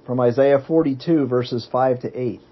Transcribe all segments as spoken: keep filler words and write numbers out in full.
from Isaiah forty-two, verses five to eight.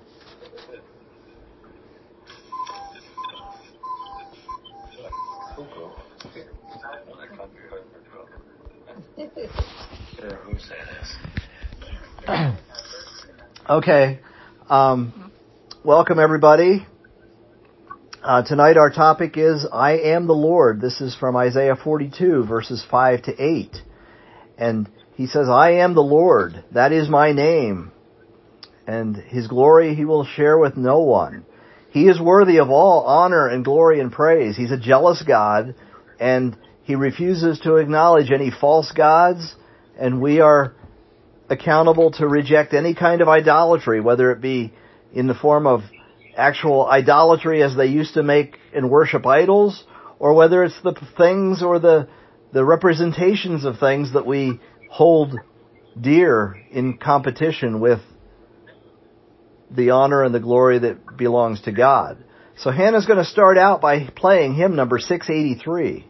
Okay. Um, welcome, everybody. Uh, tonight our topic is, I am the Lord. This is from Isaiah forty-two, verses five to eight. And he says, I am the Lord. That is my name. And his glory he will share with no one. He is worthy of all honor and glory and praise. He's a jealous God, and he refuses to acknowledge any false gods, and we are accountable to reject any kind of idolatry, whether it be in the form of actual idolatry as they used to make and worship idols, or whether it's the things or the, the representations of things that we hold dear in competition with the honor and the glory that belongs to God. So Hannah's going to start out by playing hymn number six eighty-three.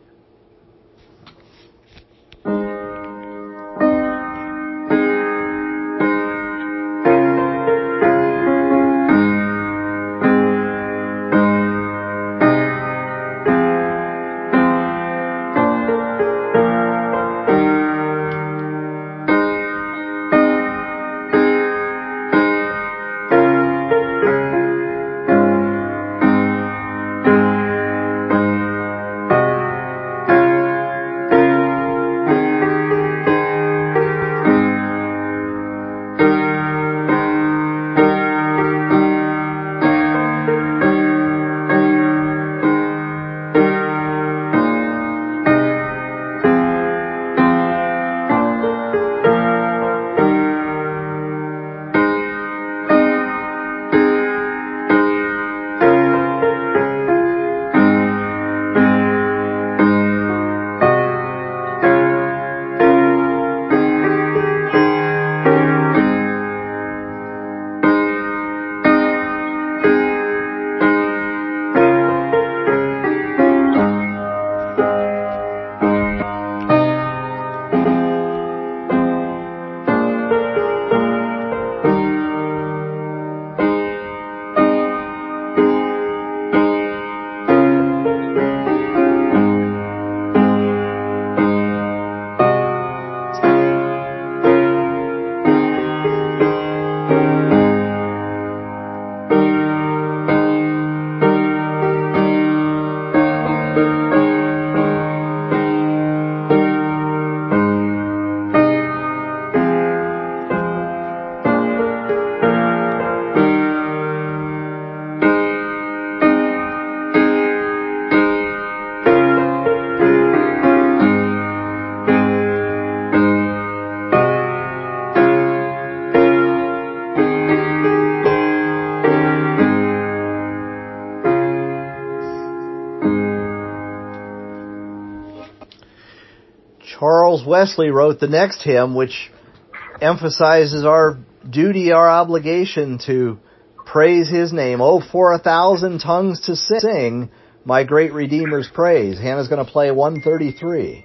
Charles Wesley wrote the next hymn, which emphasizes our duty, our obligation to praise his name. Oh, for a thousand tongues to sing my great Redeemer's praise. Hannah's going to play one thirty-three.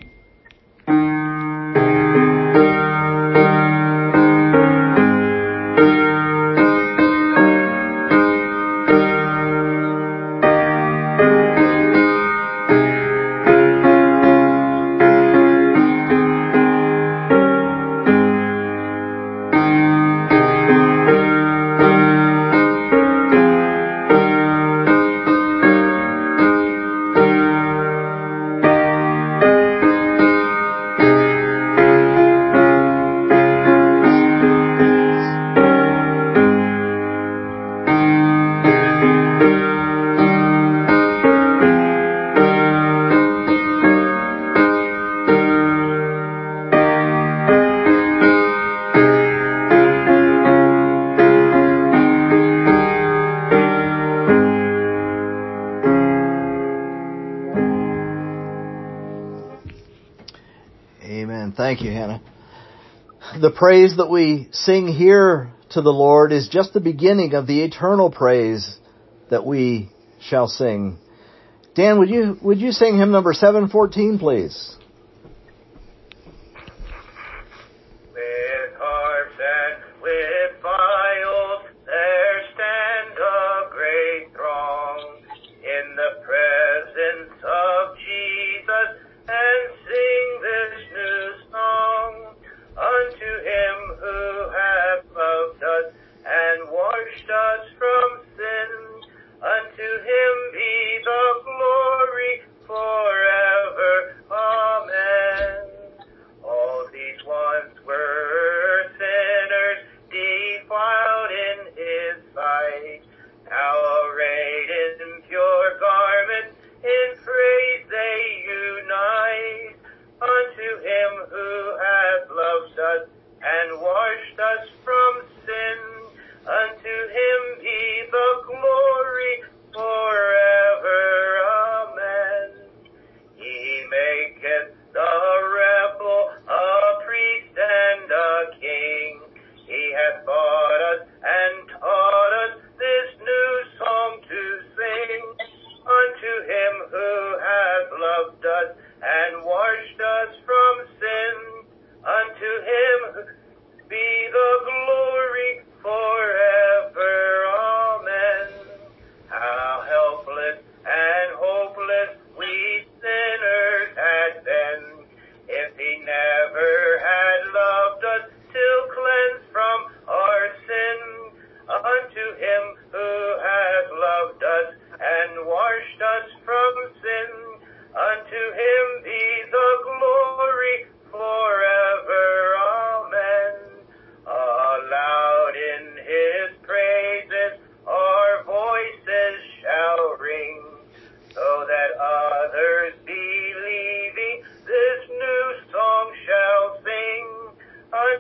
Thank you, Hannah. The praise that we sing here to the Lord is just the beginning of the eternal praise that we shall sing. Dan, would you would you sing hymn number seven fourteen, please? With harps and with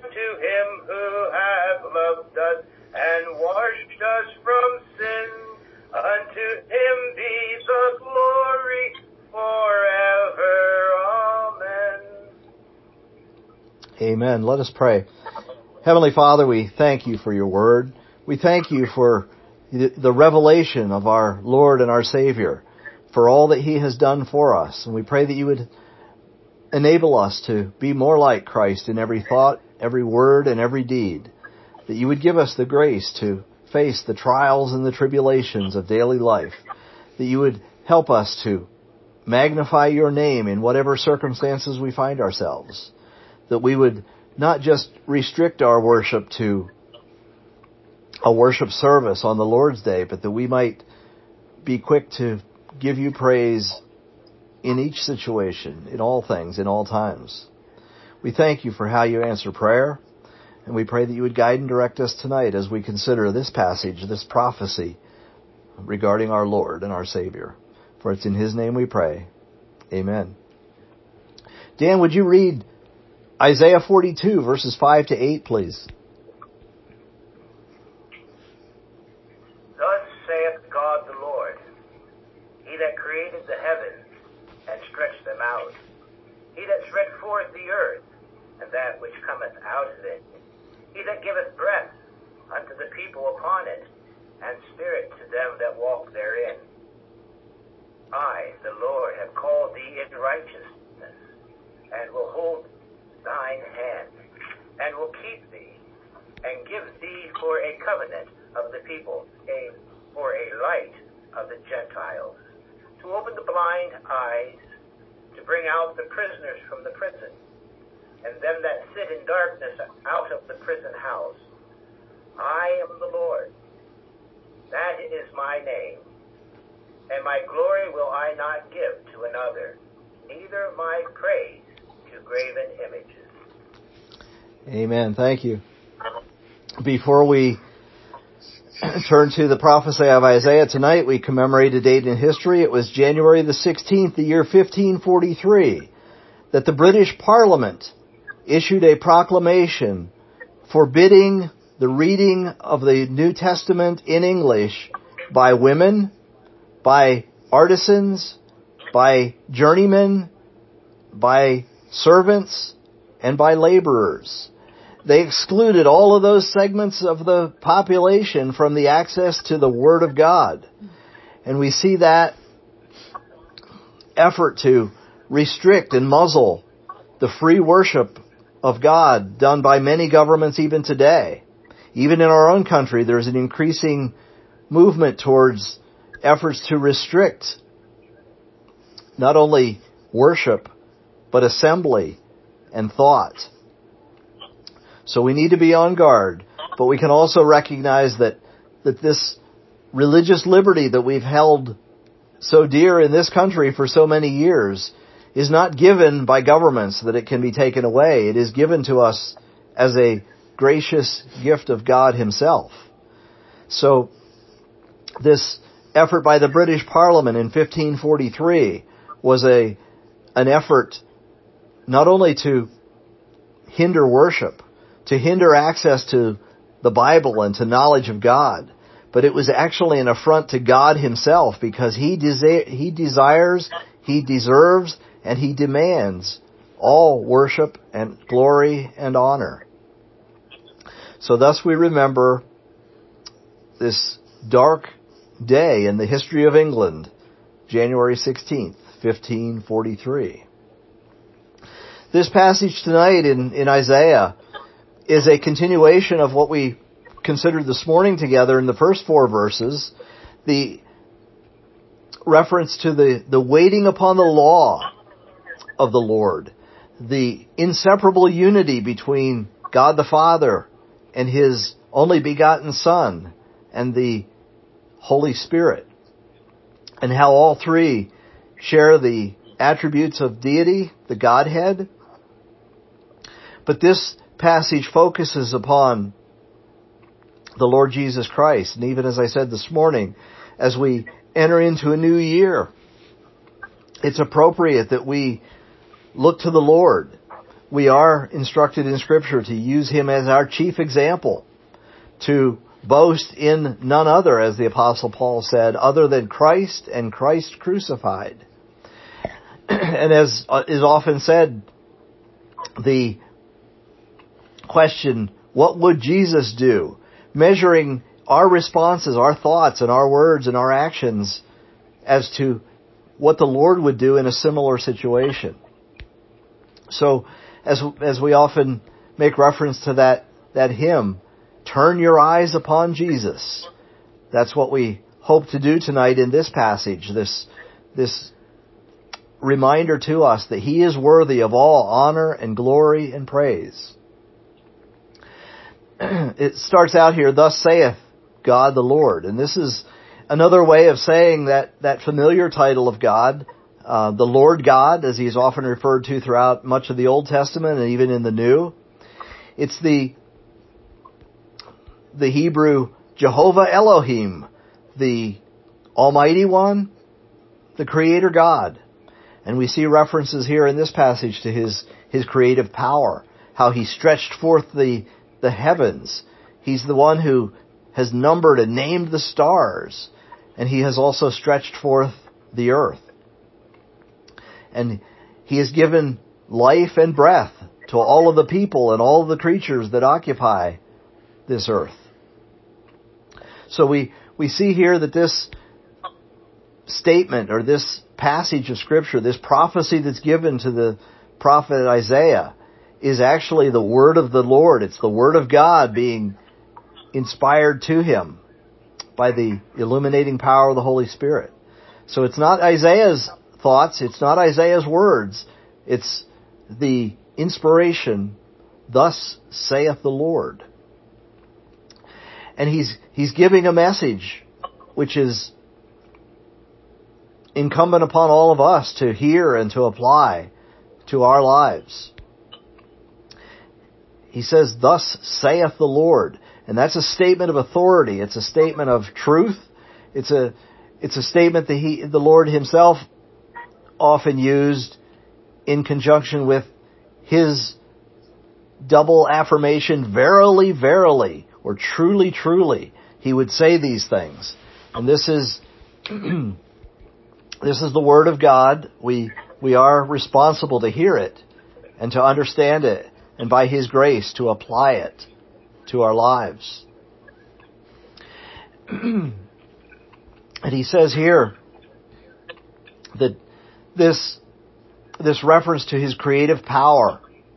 unto him who hath loved us and washed us from sin. Unto him be the glory forever. Amen. Amen. Let us pray. Heavenly Father, we thank you for your word. We thank you for the revelation of our Lord and our Savior, for all that he has done for us. And we pray that you would enable us to be more like Christ in every thought, every word, and every deed. That you would give us the grace to face the trials and the tribulations of daily life. That you would help us to magnify your name in whatever circumstances we find ourselves. That we would not just restrict our worship to a worship service on the Lord's Day, but that we might be quick to give you praise in each situation, in all things, in all times. We thank you for how you answer prayer, and we pray that you would guide and direct us tonight as we consider this passage, this prophecy regarding our Lord and our Savior. For it's in his name we pray. Amen. Dan, would you read Isaiah forty-two, verses five to eight, please? Thus saith God the Lord, he that created the heavens and stretched them out, he that spread forth the earth, and that which cometh out of it, he that giveth breath unto the people upon it, and spirit to them that walk therein. I, the Lord, have called thee in righteousness, and will hold thine hand, and will keep thee, and give thee for a covenant of the people, a for a light of the Gentiles, to open the blind eyes, to bring out the prisoners from the prison, and them that sit in darkness out of the prison house. I am the Lord, that is my name, and my glory will I not give to another, neither my praise to graven images. Amen. Thank you. Before we turn to the prophecy of Isaiah tonight, we commemorate a date in history. It was January the sixteenth, the year fifteen forty-three, that the British Parliament issued a proclamation forbidding the reading of the New Testament in English by women, by artisans, by journeymen, by servants, and by laborers. They excluded all of those segments of the population from the access to the Word of God. And we see that effort to restrict and muzzle the free worship of God done by many governments even today. Even in our own country, there's an increasing movement towards efforts to restrict not only worship, but assembly and thought. So we need to be on guard, but we can also recognize that, that this religious liberty that we've held so dear in this country for so many years is not given by governments that it can be taken away. It is given to us as a gracious gift of God himself. So this effort by the British Parliament in fifteen forty-three was a an effort not only to hinder worship, to hinder access to the Bible and to knowledge of God, but it was actually an affront to God himself, because he desi- he desires, he deserves, and he demands all worship and glory and honor. So thus we remember this dark day in the history of England, January sixteenth, fifteen forty-three. This passage tonight in, in Isaiah is a continuation of what we considered this morning together in the first four verses, the reference to the, the waiting upon the law of the Lord, the inseparable unity between God the Father and his only begotten Son and the Holy Spirit, and how all three share the attributes of deity, the Godhead. But this passage focuses upon the Lord Jesus Christ. And even as I said this morning, as we enter into a new year, it's appropriate that we look to the Lord. we are instructed in Scripture to use him as our chief example, to boast in none other, as the Apostle Paul said, other than Christ and Christ crucified. And as is often said, the question, what would Jesus do? Measuring our responses, our thoughts, and our words and our actions as to what the Lord would do in a similar situation. So, as as we often make reference to that, that hymn, turn your eyes upon Jesus. That's what we hope to do tonight in this passage, this, this reminder to us that he is worthy of all honor and glory and praise. It starts out here, thus saith God the Lord. And this is another way of saying that, that familiar title of God, uh, the Lord God, as he is often referred to throughout much of the Old Testament and even in the New. It's the, the Hebrew Jehovah Elohim, the Almighty One, the Creator God. And we see references here in this passage to his, his creative power, how he stretched forth the, the heavens. He's the one who has numbered and named the stars, and he has also stretched forth the earth. And he has given life and breath to all of the people and all of the creatures that occupy this earth. So we, we see here that this statement or this passage of Scripture, this prophecy that's given to the prophet Isaiah, is actually the word of the Lord. It's the word of God being inspired to him by the illuminating power of the Holy Spirit. So it's not Isaiah's thoughts, it's not Isaiah's words, it's the inspiration, thus saith the Lord. And he's he's giving a message which is incumbent upon all of us to hear and to apply to our lives. He says, thus saith the Lord. And that's a statement of authority. It's a statement of truth. It's a, it's a statement that he, the Lord himself often used in conjunction with his double affirmation, verily, verily, or truly, truly. He would say these things. And this is, this is the Word of God. We, we are responsible to hear it and to understand it, and by his grace to apply it to our lives. And he says here that this, this reference to his creative power.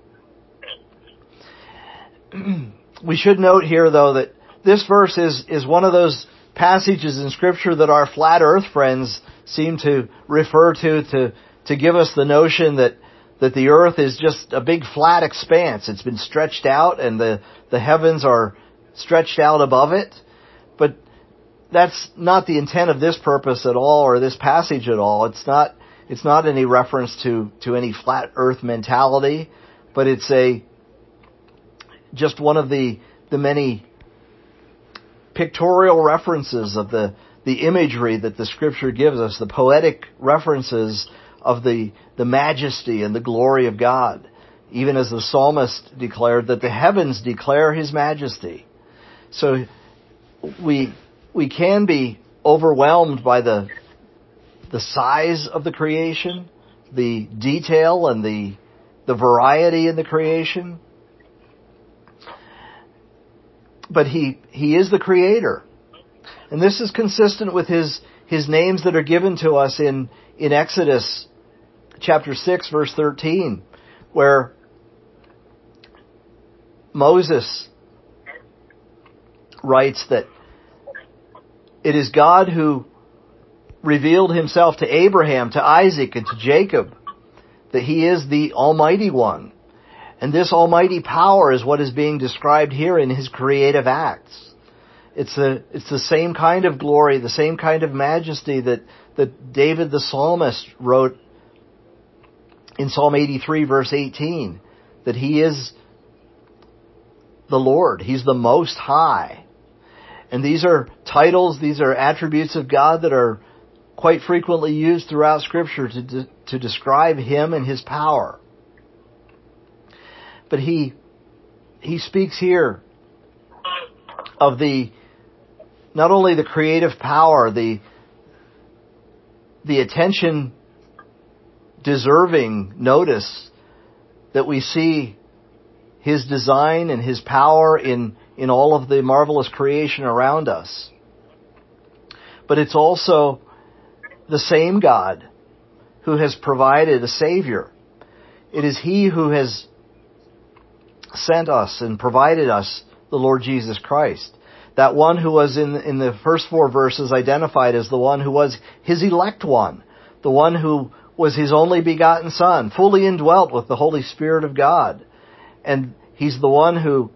We should note here, though, that this verse is, is one of those passages in Scripture that our flat earth friends seem to refer to, to, to give us the notion that that the earth is just a big flat expanse. It's been stretched out and the, the heavens are stretched out above it. But that's not the intent of this purpose at all, or this passage at all. It's not, it's not any reference to, to any flat earth mentality, but it's a, just one of the, the many pictorial references of the, the imagery that the Scripture gives us, the poetic references of the, the majesty and the glory of God. Even as the psalmist declared that the heavens declare his majesty. So we, we can be overwhelmed by the, the size of the creation, the detail and the, the variety in the creation. But he, he is the Creator. And this is consistent with his, his names that are given to us in, in Exodus chapter six, verse thirteen, where Moses writes that it is God who revealed himself to Abraham, to Isaac, and to Jacob, that he is the Almighty One. And this almighty power is what is being described here in his creative acts. It's a, it's the same kind of glory, the same kind of majesty that, that David the psalmist wrote in Psalm eighty-three, verse eighteen, that he is the Lord. He's the Most High. And these are titles, these are attributes of God that are quite frequently used throughout Scripture to, de- to describe him and his power. But he, he speaks here of the, not only the creative power, the, the attention deserving notice that we see His design and His power in, in all of the marvelous creation around us. But it's also the same God who has provided a Savior. It is He who has sent us and provided us the Lord Jesus Christ. That one who was in, in the first four verses identified as the one who was His elect one. The one who was His only begotten Son, fully indwelt with the Holy Spirit of God. And He's the one who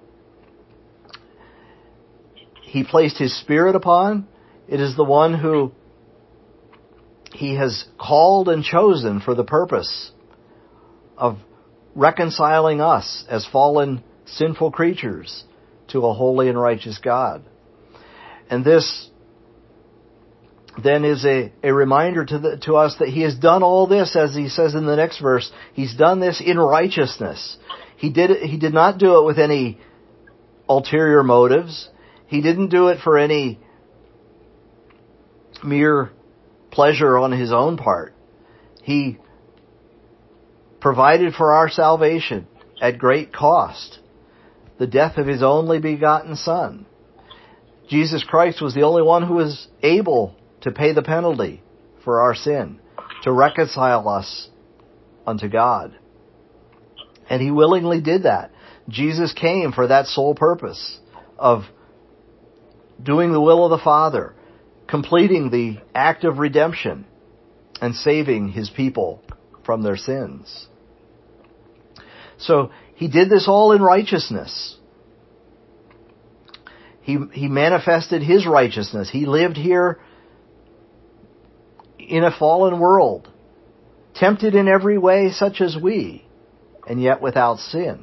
He placed His Spirit upon. It is the one who He has called and chosen for the purpose of reconciling us as fallen, sinful creatures to a holy and righteous God. And this then is a, a reminder to the, to us that He has done all this, as He says in the next verse. He's done this in righteousness. He did it, He did not do it with any ulterior motives. He didn't do it for any mere pleasure on His own part. He provided for our salvation at great cost the death of His only begotten Son. Jesus Christ was the only one who was able to pay the penalty for our sin, to reconcile us unto God. And He willingly did that. Jesus came for that sole purpose of doing the will of the Father, completing the act of redemption, and saving His people from their sins. So He did this all in righteousness. He, he manifested His righteousness. He lived here in a fallen world, tempted in every way such as we, and yet without sin.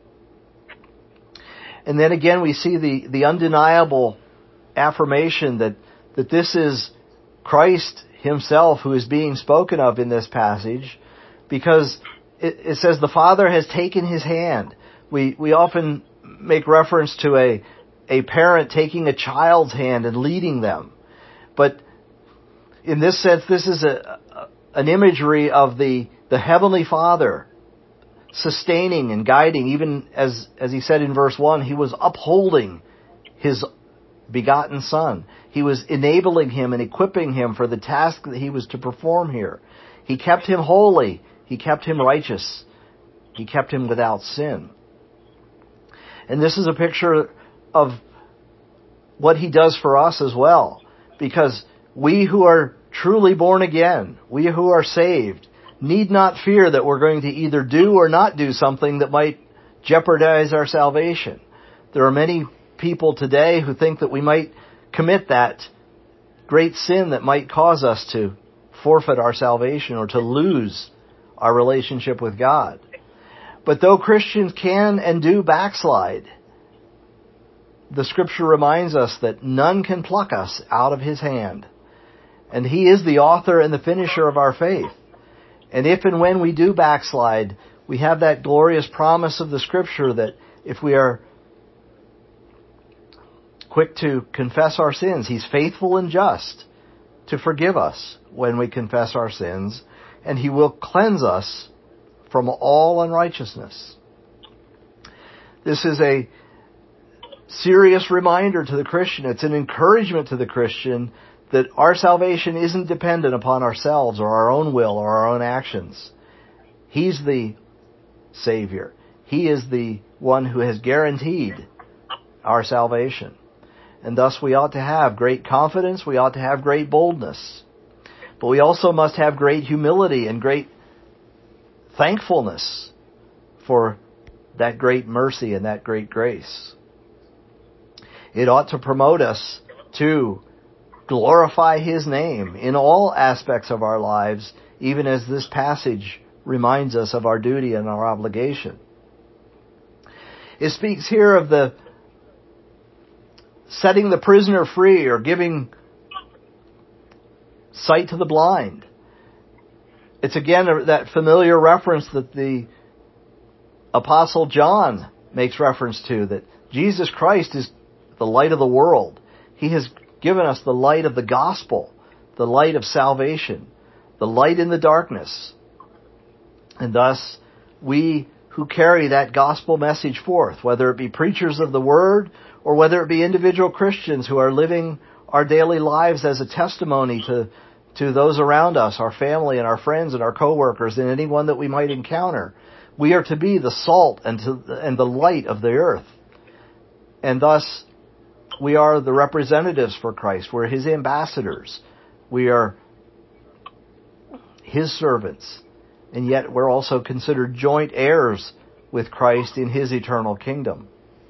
And then again we see the, the undeniable affirmation that, that this is Christ Himself who is being spoken of in this passage, because it, it says the Father has taken His hand. We we often make reference to a a parent taking a child's hand and leading them. But in this sense, this is a, a an imagery of the, the Heavenly Father sustaining and guiding, even as, as He said in verse one, He was upholding His begotten Son. He was enabling Him and equipping Him for the task that He was to perform here. He kept Him holy. He kept Him righteous. He kept Him without sin. And this is a picture of what He does for us as well. Because we who are truly born again, we who are saved, need not fear that we're going to either do or not do something that might jeopardize our salvation. There are many people today who think that we might commit that great sin that might cause us to forfeit our salvation or to lose our relationship with God. But though Christians can and do backslide, the Scripture reminds us that none can pluck us out of His hand. And He is the author and the finisher of our faith. And if and when we do backslide, we have that glorious promise of the Scripture that if we are quick to confess our sins, He's faithful and just to forgive us when we confess our sins, and He will cleanse us from all unrighteousness. This is a serious reminder to the Christian. It's an encouragement to the Christian that our salvation isn't dependent upon ourselves or our own will or our own actions. He's the Savior. He is the one who has guaranteed our salvation. And thus we ought to have great confidence, we ought to have great boldness. But we also must have great humility and great thankfulness for that great mercy and that great grace. It ought to promote us to glorify His name in all aspects of our lives, even as this passage reminds us of our duty and our obligation. It speaks here of the setting the prisoner free or giving sight to the blind. It's again that familiar reference that the Apostle John makes reference to, that Jesus Christ is the light of the world. He has given us the light of the gospel, the light of salvation, the light in the darkness. And thus, we who carry that gospel message forth, whether it be preachers of the word or whether it be individual Christians who are living our daily lives as a testimony to, to those around us, our family and our friends and our coworkers and anyone that we might encounter, we are to be the salt and, to, and the light of the earth. And thus, we are the representatives for Christ. We're His ambassadors. We are His servants. And yet we're also considered joint heirs with Christ in His eternal kingdom.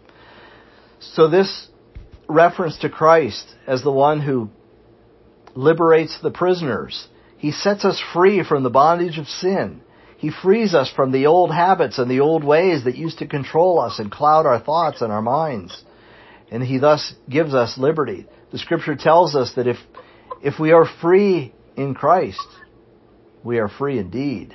So this reference to Christ as the one who liberates the prisoners, He sets us free from the bondage of sin. He frees us from the old habits and the old ways that used to control us and cloud our thoughts and our minds. And He thus gives us liberty. The Scripture tells us that if, if we are free in Christ, we are free indeed.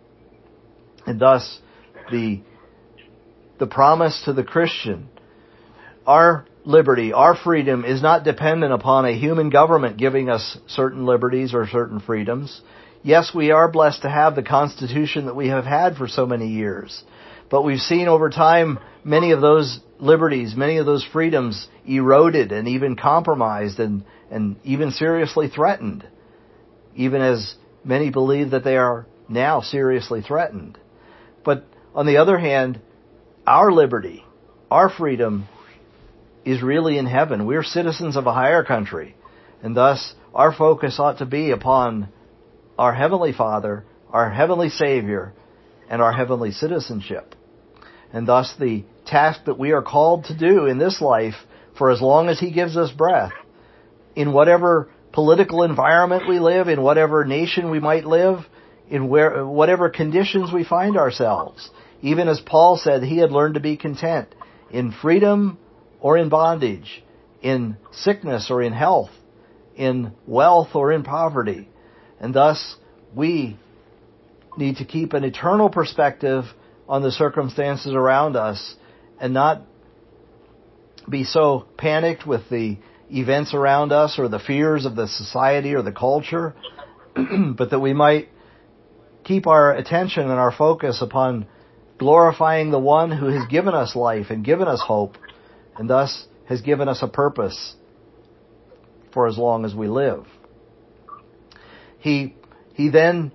And thus, the, the promise to the Christian, our liberty, our freedom is not dependent upon a human government giving us certain liberties or certain freedoms. Yes, we are blessed to have the Constitution that we have had for so many years. But we've seen over time many of those liberties, many of those freedoms eroded and even compromised and, and even seriously threatened, even as many believe that they are now seriously threatened. But on the other hand, our liberty, our freedom is really in heaven. We're citizens of a higher country, and thus our focus ought to be upon our Heavenly Father, our Heavenly Savior, and our heavenly citizenship. And thus the task that we are called to do in this life, for as long as He gives us breath, in whatever political environment we live, in whatever nation we might live, in where, whatever conditions we find ourselves. Even as Paul said, he had learned to be content in freedom or in bondage, in sickness or in health, in wealth or in poverty. And thus, we need to keep an eternal perspective on the circumstances around us and not be so panicked with the events around us or the fears of the society or the culture, but that we might keep our attention and our focus upon glorifying the one who has given us life and given us hope, and thus has given us a purpose for as long as we live. He he then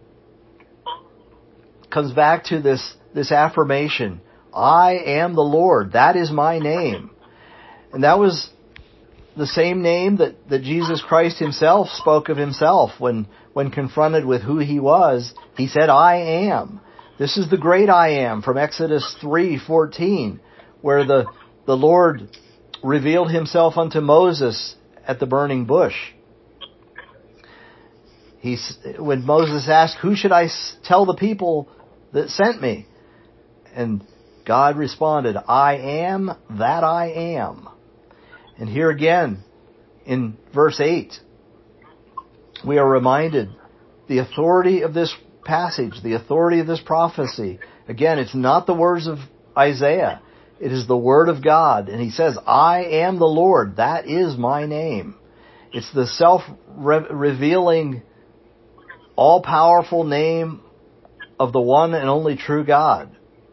comes back to this, this affirmation, I am the Lord, that is my name. And that was the same name that, that Jesus Christ Himself spoke of Himself when, when confronted with who He was. He said, I am. This is the great I am from Exodus three fourteen, where the, the Lord revealed Himself unto Moses at the burning bush. He's, when Moses asked, who should I tell the people that sent me? And God responded, I am that I am. And here again, in verse eight, we are reminded the authority of this passage, the authority of this prophecy. Again, it's not the words of Isaiah. It is the word of God. And He says, I am the Lord. That is my name. It's the self-revealing, all-powerful name of the one and only true God.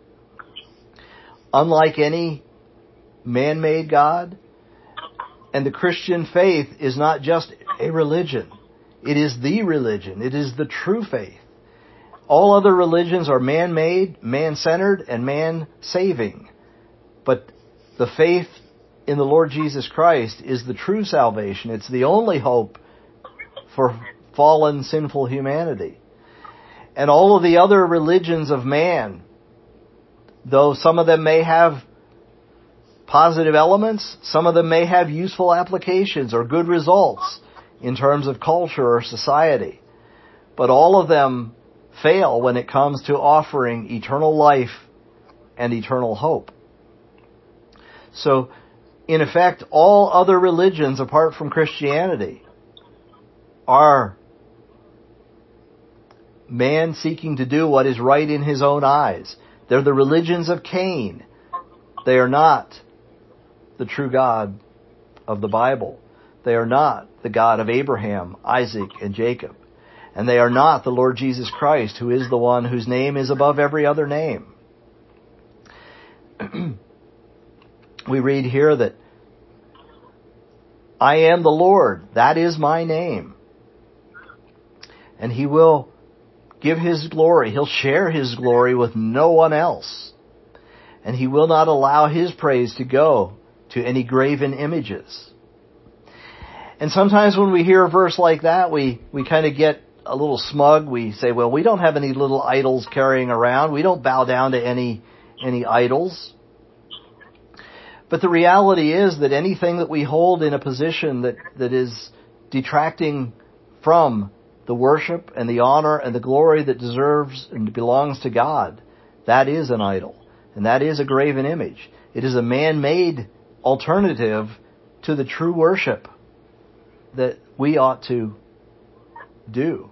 Unlike any man-made God, and the Christian faith is not just a religion. It is the religion. It is the true faith. All other religions are man-made, man-centered, and man-saving. But the faith in the Lord Jesus Christ is the true salvation. It's the only hope for fallen, sinful humanity. And all of the other religions of man, though some of them may have positive elements, some of them may have useful applications or good results in terms of culture or society. But all of them fail when it comes to offering eternal life and eternal hope. So, in effect, all other religions apart from Christianity are man seeking to do what is right in his own eyes. They're the religions of Cain. They are not the true God of the Bible. They are not the God of Abraham, Isaac, and Jacob. And they are not the Lord Jesus Christ, who is the one whose name is above every other name. We read here that I am the Lord, that is my name. And He will give His glory. He'll share His glory with no one else. And He will not allow His praise to go to any graven images. And sometimes when we hear a verse like that, we, we kind of get a little smug. We say, well, we don't have any little idols carrying around. We don't bow down to any, any idols. But the reality is that anything that we hold in a position that, that is detracting from the worship and the honor and the glory that deserves and belongs to God, that is an idol. And that is a graven image. It is a man-made alternative to the true worship that we ought to do.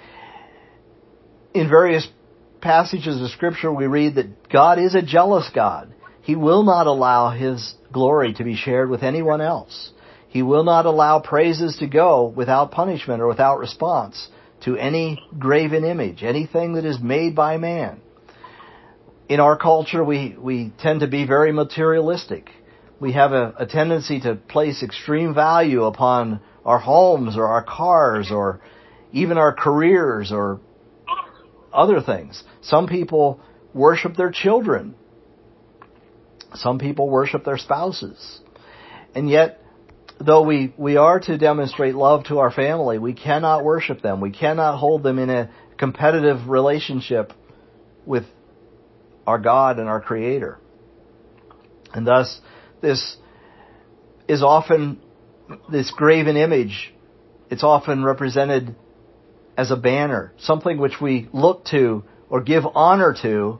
In various passages of Scripture, we read that God is a jealous God. He will not allow His glory to be shared with anyone else. He will not allow praises to go without punishment or without response to any graven image, anything that is made by man. In our culture, we, we tend to be very materialistic. We have a, a tendency to place extreme value upon our homes or our cars or even our careers or other things. Some people worship their children. Some people worship their spouses. And yet, though we, we are to demonstrate love to our family, we cannot worship them. We cannot hold them in a competitive relationship with our God and our Creator. And thus, this is often, this graven image, it's often represented as a banner, something which we look to or give honor to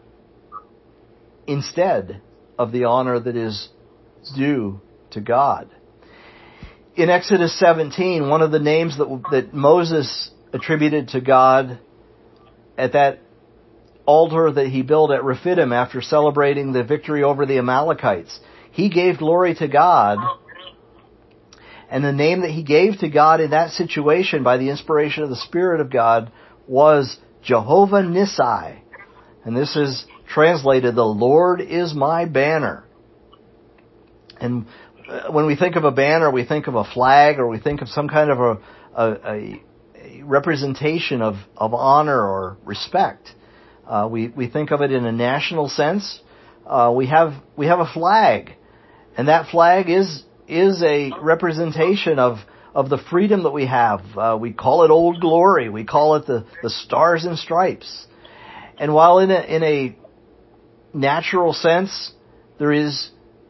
instead of the honor that is due to God. In Exodus seventeen, one of the names that, that Moses attributed to God at that altar that he built at Rephidim after celebrating the victory over the Amalekites, he gave glory to God. And the name that he gave to God in that situation by the inspiration of the Spirit of God was Jehovah Nissi. And this is translated, the Lord is my banner. And when we think of a banner, we think of a flag or we think of some kind of a, a, a representation of, of honor or respect. Uh, we, we think of it in a national sense. Uh, we have, we have a flag. And that flag is, is a representation of, of the freedom that we have. Uh, we call it Old Glory. We call it the, the Stars and Stripes. And while in a, in a natural sense, there is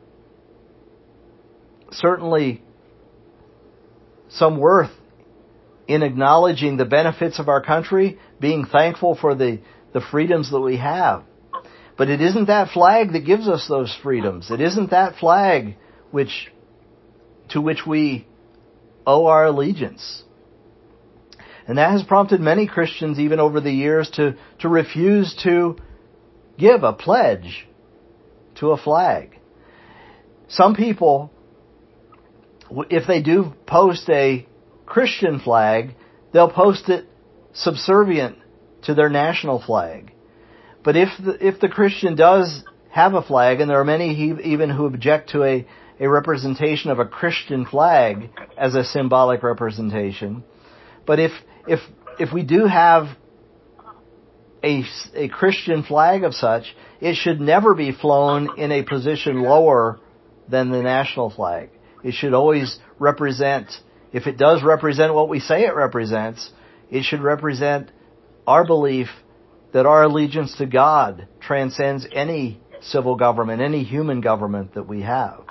certainly some worth in acknowledging the benefits of our country, being thankful for the, the freedoms that we have. But it isn't that flag that gives us those freedoms. It isn't that flag which, to which we owe our allegiance. And that has prompted many Christians, even over the years, to, to refuse to give a pledge to a flag. Some people, if they do post a Christian flag, they'll post it subservient to their national flag. But if the, if the Christian does have a flag, and there are many even who object to a, a representation of a Christian flag as a symbolic representation, but if if if we do have a, a Christian flag of such, it should never be flown in a position lower than the national flag. It should always represent, if it does represent what we say it represents, it should represent our belief that our allegiance to God transcends any civil government, any human government that we have.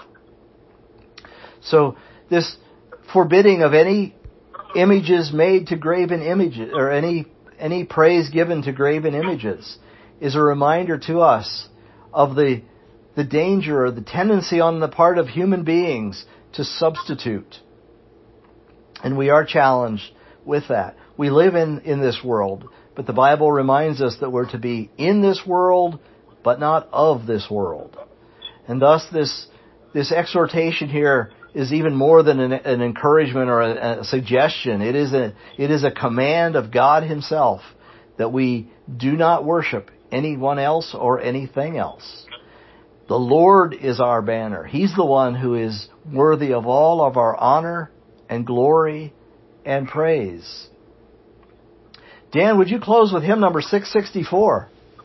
So this forbidding of any images made to graven images, or any any praise given to graven images, is a reminder to us of the the danger or the tendency on the part of human beings to substitute. And we are challenged with that. We live in, in this world, but the Bible reminds us that we're to be in this world, but not of this world. And thus this this exhortation here is even more than an, an encouragement or a, a suggestion. It is a it is a command of God Himself that we do not worship anyone else or anything else. The Lord is our banner. He's the one who is worthy of all of our honor and glory and praise. Dan, would you close with hymn number six sixty-four?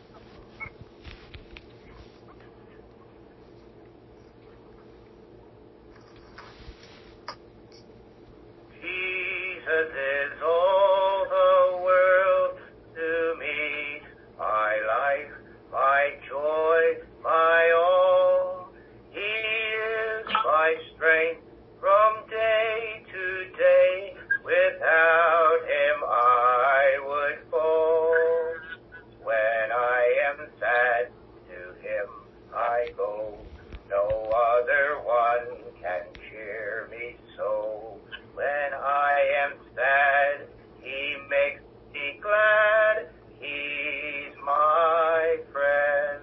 Jesus is all the world to me, my life, my joy, my all. He is my strength from day to day. Without Him I would fall. When I am sad, to Him I go. No other one can cheer me so. When I am sad, He makes me glad. He's my friend.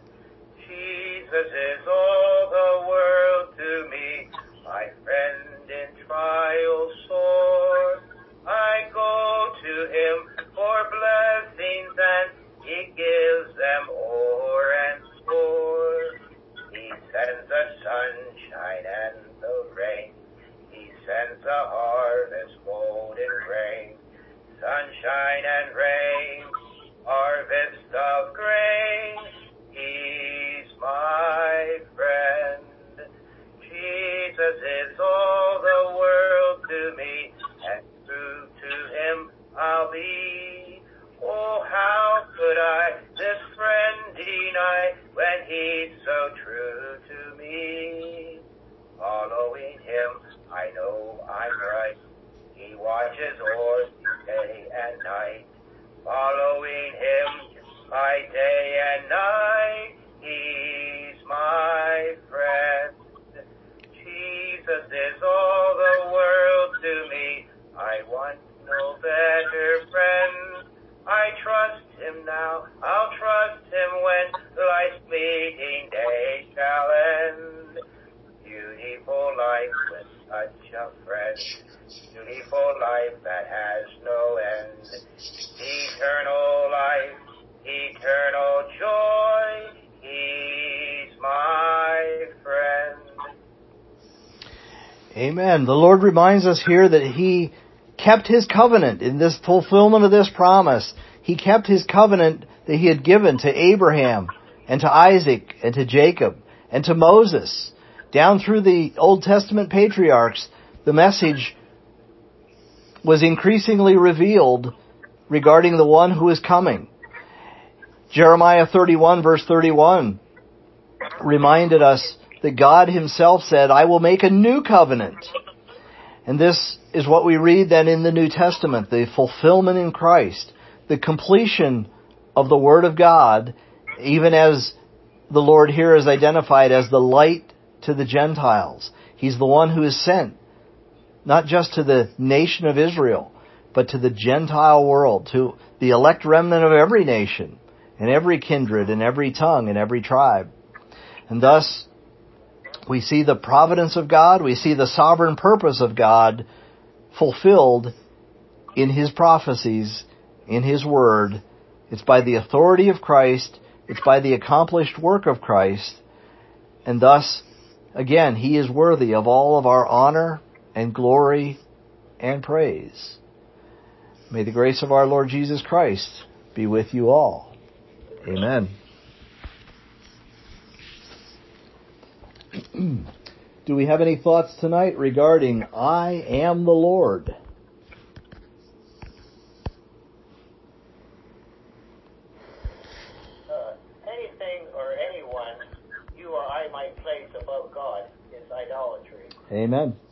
Jesus is all the world to me, my friend in trial sore. I go to Him for blessings, and He gives them o'er and o'er. He sends the sunshine and the rain. He sends the harvest golden grain. Sunshine and rain, harvest of grain. He's my friend. Jesus is all the world to me, and true to Him I'll be. Oh, how could I this friend deny when He's so true to me? Following Him, I know I'm right. He watches o'er me day and night. Following Him by day and night, He's my friend. Jesus is all the world to me. I want no better friend. I trust Him now, I'll trust Him when life's fleeting day shall end. Beautiful life with such a friend. Beautiful life that has no end. Eternal life, eternal joy. He's my friend. Amen. The Lord reminds us here that He kept His covenant in this fulfillment of this promise. He kept His covenant that He had given to Abraham and to Isaac and to Jacob and to Moses. Down through the Old Testament patriarchs, the message was increasingly revealed regarding the one who is coming. Jeremiah thirty-one verse thirty-one reminded us that God Himself said, I will make a new covenant. And this is what we read then in the New Testament, the fulfillment in Christ, the completion of the Word of God, even as the Lord here is identified as the light to the Gentiles. He's the one who is sent, not just to the nation of Israel, but to the Gentile world, to the elect remnant of every nation, and every kindred, and every tongue, and every tribe. And thus, we see the providence of God, we see the sovereign purpose of God fulfilled in His prophecies, in His Word. It's by the authority of Christ, it's by the accomplished work of Christ, and thus, again, He is worthy of all of our honor and glory and praise. May the grace of our Lord Jesus Christ be with you all. Amen. Do we have any thoughts tonight regarding I am the Lord? Uh, anything or anyone you or I might place above God is idolatry. Amen.